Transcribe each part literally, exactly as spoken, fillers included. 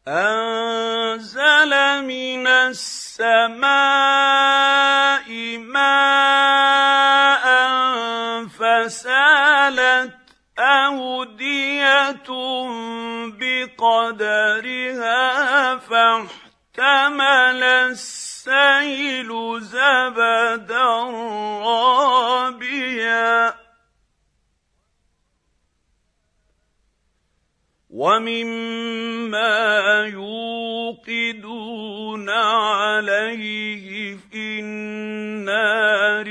أنزل من السماء ماء فسالت أودية بقدرها فاحتمل السيل زبدا رابيا ومما يوقدون عليه في النار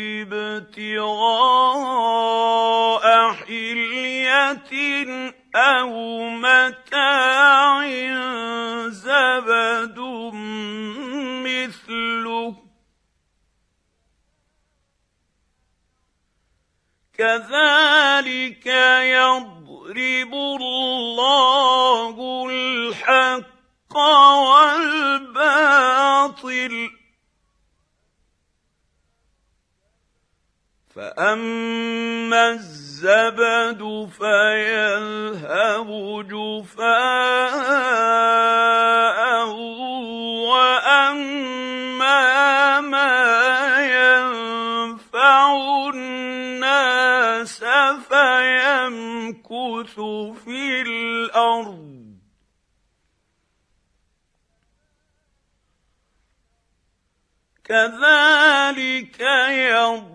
ابتغاء حلية أو متاع زبد مثله كذلك يضرب الله الحق والباطل فأما الزبد فيذهب جفاء وأما ما ينفع الناس فيمكث في الأرض كذلك يضرب